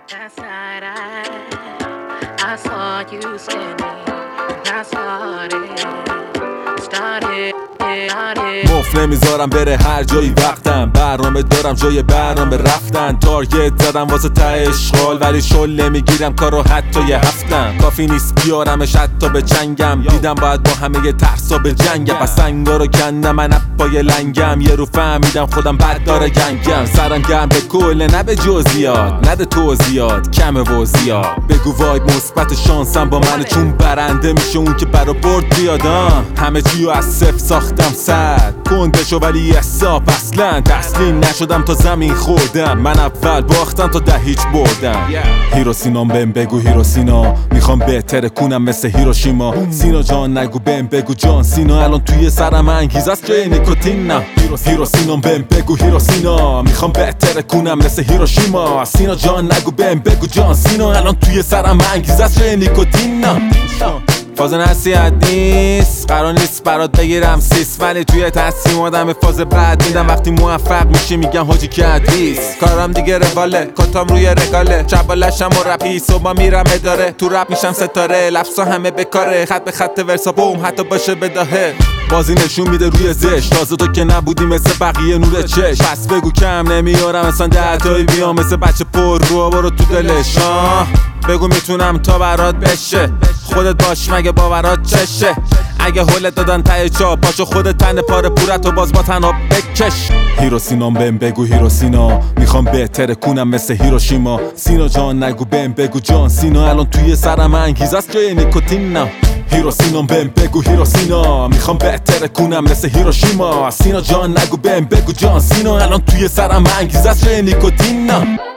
Last night I saw you standing, and I started. مف نمیذارم بره هر جایی وقتم، برنامه دارم جای برنامه رفتن، تارگت زدم واسه ته اشغال ولی شل نمیگیرم کارو حتی یه هفتم، کافی نیست بیارمش حتی به چنگم، دیدم باید با همه یه ترسا به جنگم، پس سنگا رو کندم من پای لنگم، یه رو فهمیدم خودم بد داره گنگم، سرم گرم به کل نه به جزئیات، نده توضیحات کمه و زیاد، بگو وایب مثبت شانسم با منه چون برنده میشه اون که برا برد بیادم، همه چیو از صفر ساختم صد گندشو ولی حساب اصلا تسلیم نشدم تا زمین خوردم، من اول باختم تا ده هیچ بردم. هیروسینام بهم بگو هیروسینا، میخوام بهتره کنم مثل هیروشیما، سینا جان نگو بهم بگو جان سینا، الان توی سرم انگیزه است جای نیکوتین نه. هیروسینام بهم بگو هیروسینا، میخوام بهتره کنم مثل هیروشیما، سینا جان نگو بهم بگو جان سینا، الان توی سرم انگیزه است جای نیکوتین نه. فاز نصیحت نیست، قرار نیست برات بگیرم سیس، ولی توی تصمیم آدم به فاز بعد میدم، وقتی موفق میشی میگم حاجی که حدیث، کارم دیگه رواله کاتام روی رگاله، چبالشم و رپی صبح میرم اداره، تو رپ میشم ستاره، لفظا همه بکاره، خط به خط ورسا بوم حتی باشه بداهه، بازی نشون میده روی زش، تازه تو که نبودی مثل بقیه نور چش، پس بگو کم نمیارم اصلا دهتایی بیام مثل بچه پر رو برو تو دلش، بگو میتونم تا برات بشه، خودت باش مگه باورات چشه، اگه هولت دادن ته چا پاشو خودت تن پاره پورت و باز با تنها بکش. هیروسینام بهم بگو هیروسینا، میخوام بهتره کنم مثل هیروشیما، سینا جان نگو بهم بگو جان سینا، الان توی سرم انگیزه است جای نیکوتین نه. هیروسینام بهم بگو هیروسینا، میخوام بهتره کنم مثل هیروشیما، سینا جان نگو بهم بگو جان سینا، الان توی سرم انگیزه است جای نیکوتین نه.